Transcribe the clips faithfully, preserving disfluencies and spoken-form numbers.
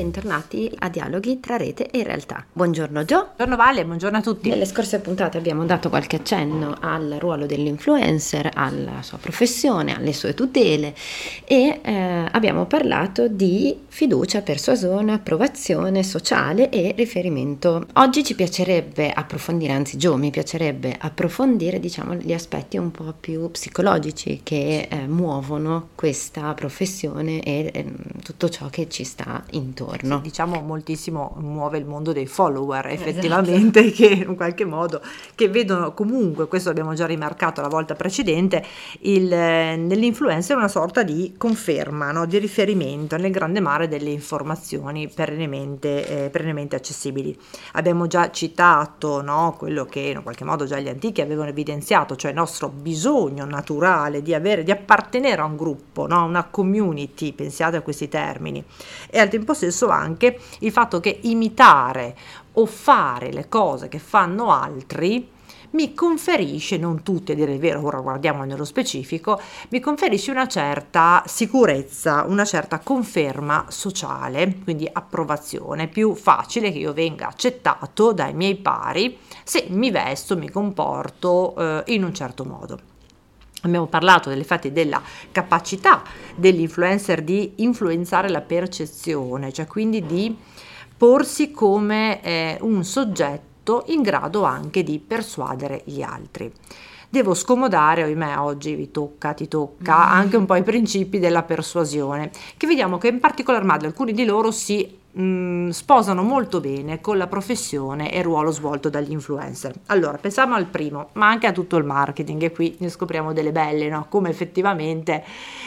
bentornati a Dialoghi tra rete e realtà. Buongiorno Gio. Buongiorno Vale, buongiorno a tutti. Nelle scorse puntate abbiamo dato qualche accenno al ruolo dell'influencer, alla sua professione, alle sue tutele e eh, abbiamo parlato di fiducia, persuasione, approvazione sociale e riferimento. Oggi ci piacerebbe approfondire, anzi Gio mi piacerebbe approfondire diciamo gli aspetti un po' più psicologici che eh, muovono questa professione e eh, tutto ciò che ci sta intorno. Sì, diciamo moltissimo muove il mondo dei follower effettivamente, esatto. Che in qualche modo che vedono comunque, questo l'abbiamo già rimarcato la volta precedente, il, nell'influencer una sorta di conferma, no? Di riferimento nel grande mare delle informazioni perennemente, eh, perennemente accessibili. Abbiamo già citato, no? Quello che in qualche modo già gli antichi avevano evidenziato, cioè il nostro bisogno naturale di avere, di appartenere a un gruppo, no? Una community, pensiate a questi termini, e al tempo stesso anche il fatto che imitare o fare le cose che fanno altri mi conferisce, non tutti a dire il vero, ora guardiamo nello specifico, mi conferisce una certa sicurezza, una certa conferma sociale, quindi approvazione. È più facile che io venga accettato dai miei pari se mi vesto, mi comporto eh, in un certo modo. Abbiamo parlato degli effetti della capacità dell'influencer di influenzare la percezione, cioè quindi di porsi come eh, un soggetto in grado anche di persuadere gli altri. Devo scomodare, ohimè, oggi vi tocca, ti tocca, anche un po' i principi della persuasione, che vediamo che in particolar modo alcuni di loro si mh, sposano molto bene con la professione e il ruolo svolto dagli influencer. Allora, pensiamo al primo, ma anche a tutto il marketing, e qui ne scopriamo delle belle, no? Come effettivamente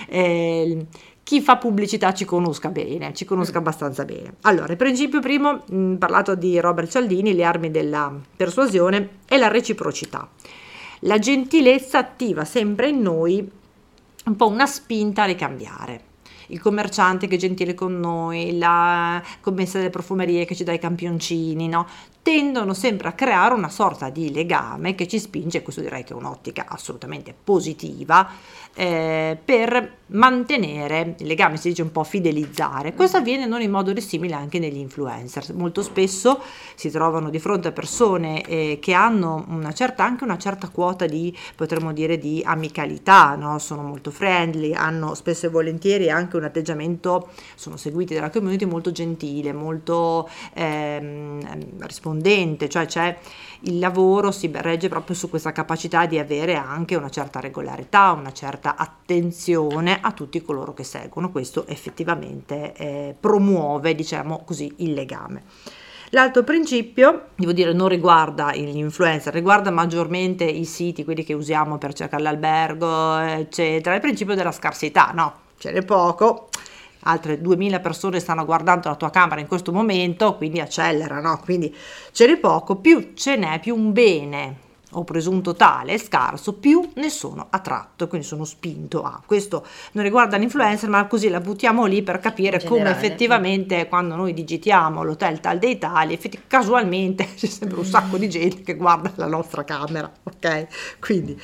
eh, chi fa pubblicità ci conosca bene, ci conosca abbastanza bene. Allora, il principio primo, mh, parlato di Robert Cialdini, le armi della persuasione è la reciprocità. La gentilezza attiva sempre in noi un po' una spinta a ricambiare. Il commerciante che è gentile con noi, la commessa delle profumerie che ci dà i campioncini, no? Tendono sempre a creare una sorta di legame che ci spinge, questo direi che è un'ottica assolutamente positiva, eh, per mantenere il legame, si dice un po' fidelizzare. Questo avviene non in modo dissimile anche negli influencer. Molto spesso si trovano di fronte a persone eh, che hanno una certa, anche una certa quota di, potremmo dire, di amicalità, no? Sono molto friendly, hanno spesso e volentieri anche un atteggiamento, sono seguiti dalla community molto gentile, molto ehm, rispondente, cioè c'è il lavoro si regge proprio su questa capacità di avere anche una certa regolarità, una certa attenzione a tutti coloro che seguono. Questo effettivamente eh, promuove, diciamo così, il legame. L'altro principio, devo dire, non riguarda gli influencer, riguarda maggiormente i siti, quelli che usiamo per cercare l'albergo, eccetera. Il principio della scarsità, no? Ce n'è poco, altre duemila persone stanno guardando la tua camera in questo momento, quindi accelera, no? Quindi ce n'è poco, più ce n'è, più un bene o presunto tale è scarso, più ne sono attratto, quindi sono spinto a. Questo non riguarda l'influencer, ma così la buttiamo lì per capire come effettivamente quando noi digitiamo l'hotel tal dei tali, effettivamente casualmente c'è sempre un sacco di gente che guarda la nostra camera, ok? Quindi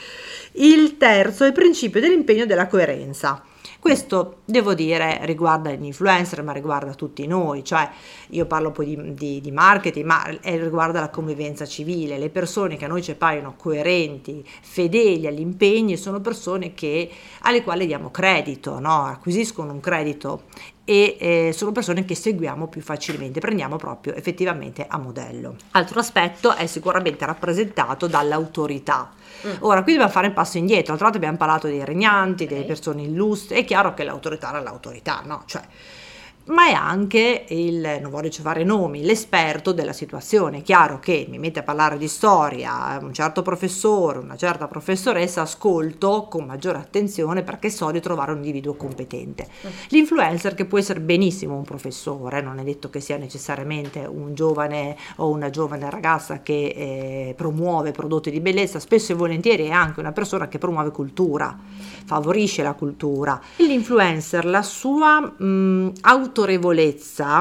il terzo è il principio dell'impegno della coerenza. Questo, devo dire, riguarda gli influencer, ma riguarda tutti noi, cioè io parlo poi di, di, di marketing, ma riguarda la convivenza civile. Le persone che a noi ci appaiono coerenti, fedeli agli impegni, sono persone che, alle quali diamo credito, no? Acquisiscono un credito e eh, sono persone che seguiamo più facilmente, prendiamo proprio effettivamente a modello. Altro aspetto è sicuramente rappresentato dall'autorità. Mm. Ora, qui dobbiamo fare un passo indietro. L'altro volta abbiamo parlato dei regnanti, okay, delle persone illustri. È chiaro che l'autorità era l'autorità, no? Cioè, ma è anche il, non voglio fare nomi, l'esperto della situazione. È chiaro che mi mette a parlare di storia un certo professore, una certa professoressa, ascolto con maggiore attenzione perché so di trovare un individuo competente. L'influencer, che può essere benissimo un professore, non è detto che sia necessariamente un giovane o una giovane ragazza che eh, promuove prodotti di bellezza, spesso e volentieri è anche una persona che promuove cultura, favorisce la cultura. L'influencer, la sua mh, autorevolezza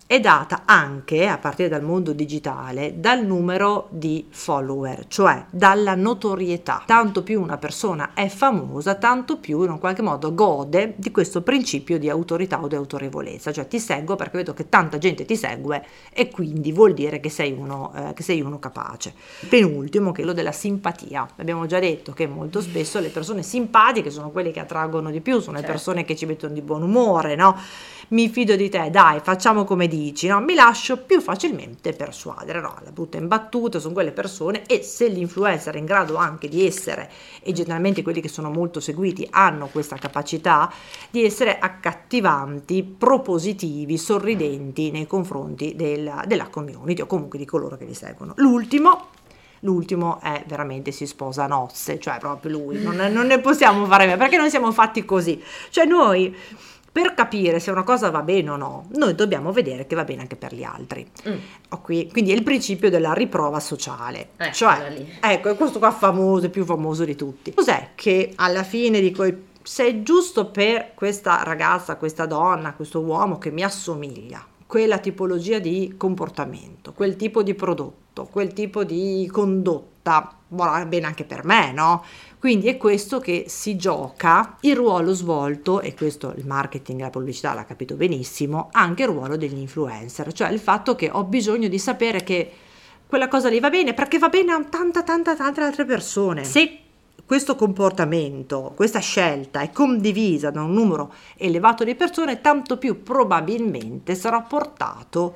è data anche, a partire dal mondo digitale, dal numero di follower, cioè dalla notorietà. Tanto più una persona è famosa, tanto più in un qualche modo gode di questo principio di autorità o di autorevolezza, cioè ti seguo perché vedo che tanta gente ti segue e quindi vuol dire che sei uno, eh, che sei uno capace. Penultimo, che è quello della simpatia. Abbiamo già detto che molto spesso le persone simpatiche sono quelle che attraggono di più, sono certo. le persone che ci mettono di buon umore, no? Mi fido di te, dai, facciamo come dici, no? Mi lascio più facilmente persuadere, no? La butta in battuta, sono quelle persone, e se l'influencer è in grado anche di essere, e generalmente quelli che sono molto seguiti hanno questa capacità di essere accattivanti, propositivi, sorridenti nei confronti della, della community o comunque di coloro che li seguono. L'ultimo L'ultimo è veramente si sposa a nozze, cioè proprio lui, non, non ne possiamo fare meno, perché non siamo fatti così, cioè noi per capire se una cosa va bene o no, noi dobbiamo vedere che va bene anche per gli altri. Mm. Ho qui, quindi è il principio della riprova sociale. Eh, cioè, lì. Ecco, è questo qua famoso, il più famoso di tutti. Cos'è che alla fine dico, se è giusto per questa ragazza, questa donna, questo uomo che mi assomiglia, quella tipologia di comportamento, quel tipo di prodotto, quel tipo di condotta, va bene anche per me, no? Quindi è questo che si gioca il ruolo svolto, e questo il marketing e la pubblicità l'ha capito benissimo, anche il ruolo degli influencer, cioè il fatto che ho bisogno di sapere che quella cosa lì va bene perché va bene a tanta tanta tante altre persone. Se questo comportamento, questa scelta è condivisa da un numero elevato di persone, tanto più probabilmente sarò portato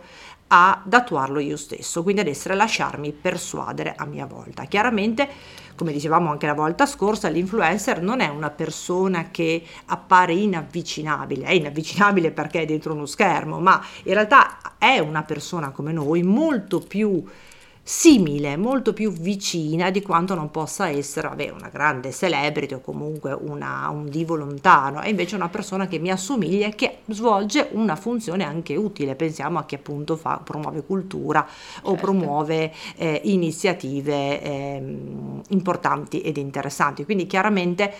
ad attuarlo io stesso, quindi ad essere lasciarmi persuadere a mia volta. Chiaramente, come dicevamo anche la volta scorsa, l'influencer non è una persona che appare inavvicinabile, è inavvicinabile perché è dentro uno schermo, ma in realtà è una persona come noi, molto più simile, molto più vicina di quanto non possa essere vabbè, una grande celebrity o comunque una, un divo lontano. È invece una persona che mi assomiglia e che svolge una funzione anche utile. Pensiamo a chi appunto fa, promuove cultura certo. o promuove eh, iniziative eh, importanti ed interessanti. Quindi chiaramente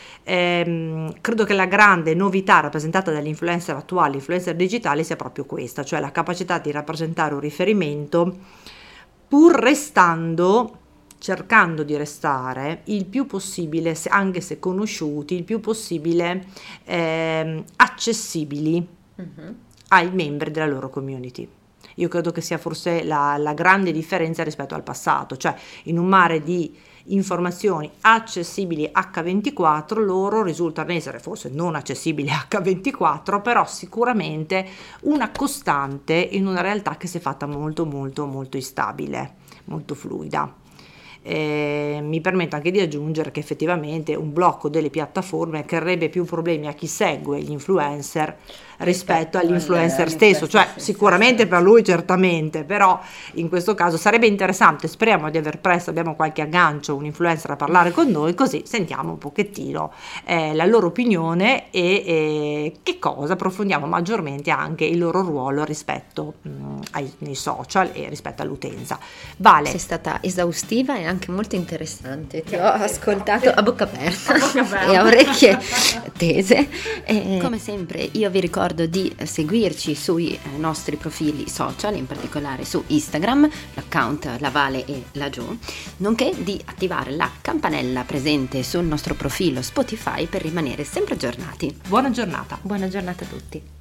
Eh, credo che la grande novità rappresentata dagli influencer attuali, influencer digitali, sia proprio questa, cioè la capacità di rappresentare un riferimento pur restando, cercando di restare il più possibile, anche se conosciuti, il più possibile eh, accessibili mm-hmm. ai membri della loro community. Io credo che sia forse la, la grande differenza rispetto al passato, cioè in un mare di informazioni accessibili acca ventiquattro, loro risultano essere forse non accessibili acca ventiquattro, però sicuramente una costante in una realtà che si è fatta molto molto molto instabile, molto fluida. Eh, mi permetto anche di aggiungere che effettivamente un blocco delle piattaforme creerebbe più problemi a chi segue gli influencer rispetto all'influencer stesso, cioè sicuramente per lui certamente, però in questo caso sarebbe interessante, speriamo di aver presto, abbiamo qualche aggancio, un influencer a parlare con noi, così sentiamo un pochettino eh, la loro opinione e eh, che cosa, approfondiamo maggiormente anche il loro ruolo rispetto mh, ai nei social e rispetto all'utenza. Vale. Sei stata esaustiva e anche molto interessante, ti ho ascoltato a bocca aperta, a bocca aperta. E a orecchie tese. E, come sempre io vi ricordo di seguirci sui nostri profili social, in particolare su Instagram, l'account La Vale e La Gio, nonché di attivare la campanella presente sul nostro profilo Spotify per rimanere sempre aggiornati. Buona giornata. Buona giornata a tutti.